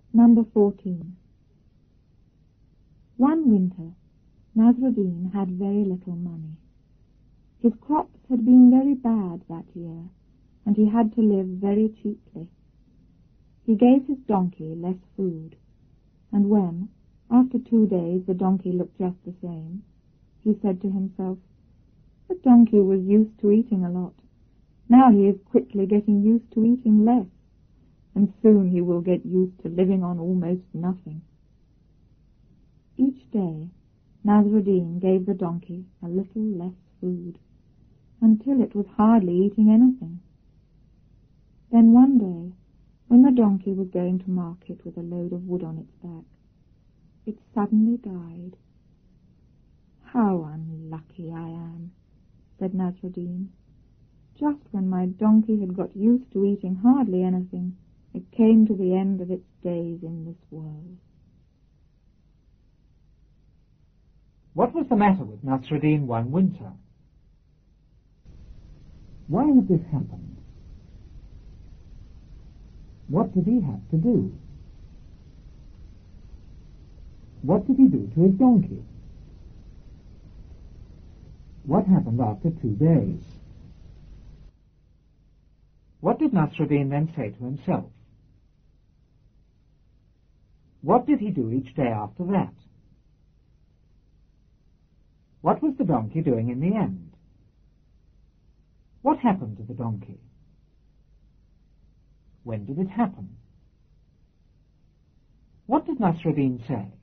Number 14. One winter, Nasruddin had very little money. His crops had been very bad that year, and he had to live very cheaply. He gave his donkey less food, and when, after 2 days, the donkey looked just the same, he said to himself, "The donkey was used to eating a lot. Now he is quickly getting used to eating less, and soon he will get used to living on almost nothing." Each day, Nasruddin gave the donkey a little less food, until it was hardly eating anything. Then one day, when the donkey was going to market with a load of wood on its back, it suddenly died. "How unlucky I am," said Nasruddin. "Just when my donkey had got used to eating hardly anything, it came to the end of its days in this world." What was the matter with Nasruddin one winter? Why had this happened? What did he have to do? What did he do to his donkey? What happened after 2 days? What did Nasruddin then say to himself? What did he do each day after that? What was the donkey doing in the end? What happened to the donkey? When did it happen? What did Nasruddin say?